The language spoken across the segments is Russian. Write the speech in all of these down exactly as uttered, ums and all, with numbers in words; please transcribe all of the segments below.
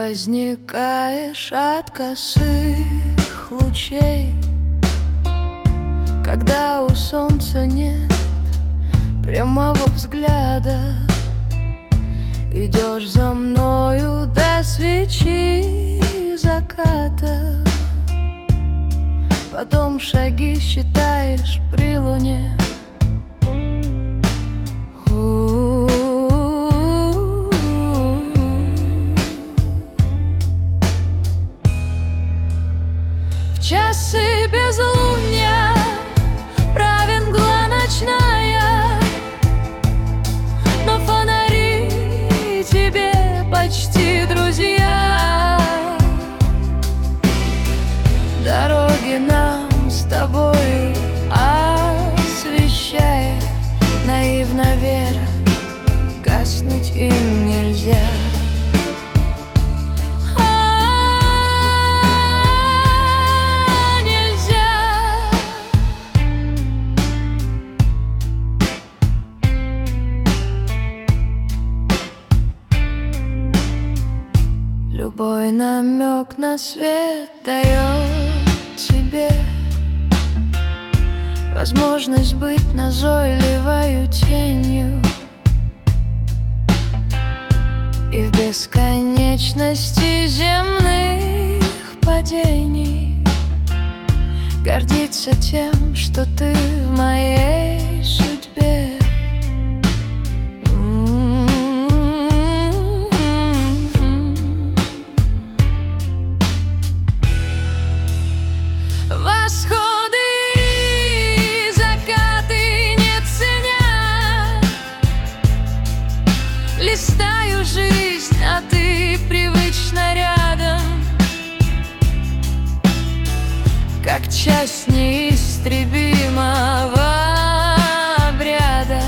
возникаешь от косых лучей, когда у солнца нет прямого взгляда. Идешь за мною до свечи заката, потом шаги считаешь при луне. В часы безлуния правит мгла ночная, но фонари тебе почти друзья. Дороги нам с тобой освещая, наивно веря, гаснуть им нельзя. Любой намек на свет дает тебе возможность быть назойливою тенью, и в бесконечности земных падений гордиться тем, что ты в моей судьбе. Восходы и закаты не ценя, листаю жизнь, а ты привычно рядом, как часть неистребимого обряда.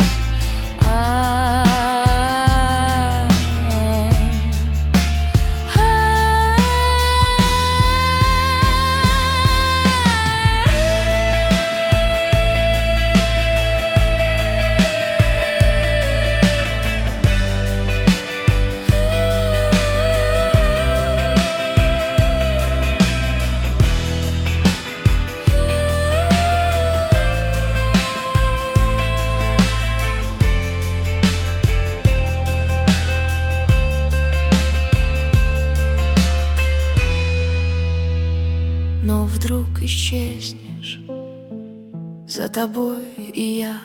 Но вдруг исчезнешь, за тобой и я.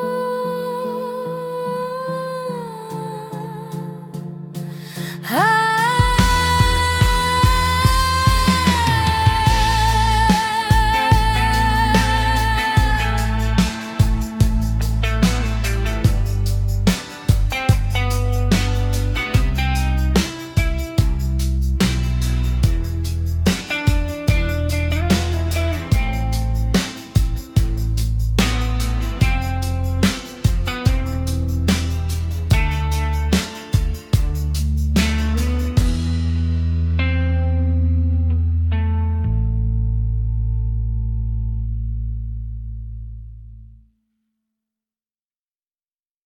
А